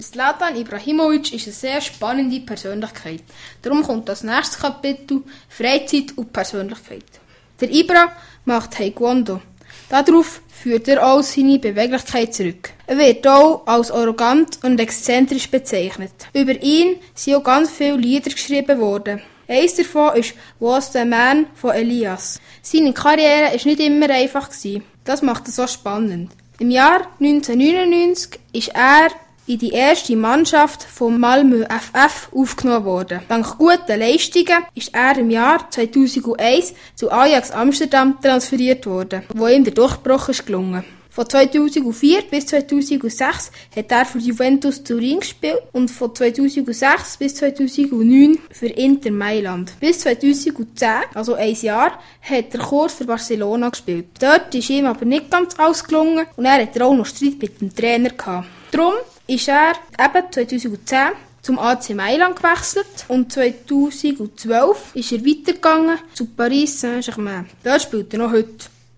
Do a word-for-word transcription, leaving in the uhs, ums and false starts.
Zlatan Ibrahimovic ist eine sehr spannende Persönlichkeit. Darum kommt das nächste Kapitel Freizeit und Persönlichkeit. Der Ibra macht Taekwondo. Darauf führt er auch seine Beweglichkeit zurück. Er wird auch als arrogant und exzentrisch bezeichnet. Über ihn sind auch ganz viele Lieder geschrieben worden. Eines davon ist «Was the Man» von Elias. Seine Karriere war nicht immer einfach. Das macht es so spannend. Im Jahr neunzehnhundertneunundneunzig ist er in die erste Mannschaft von Malmö F F aufgenommen worden. Dank guten Leistungen ist er im Jahr zweitausendeins zu Ajax Amsterdam transferiert worden, wo ihm der Durchbruch ist gelungen. Von zweitausendvier bis zweitausendsechs hat er für Juventus Turin gespielt und von zweitausendsechs bis zweitausendneun für Inter Mailand. Bis zweitausendzehn, also ein Jahr, hat er kurz für Barcelona gespielt. Dort ist ihm aber nicht ganz alles gelungen und er hatte auch noch Streit mit dem Trainer gehabt. Darum ist er eben zweitausendzehn zum A C Mailand gewechselt und zweitausendzwölf ist er weitergegangen zu Paris Saint-Germain. Dort spielt er noch heute.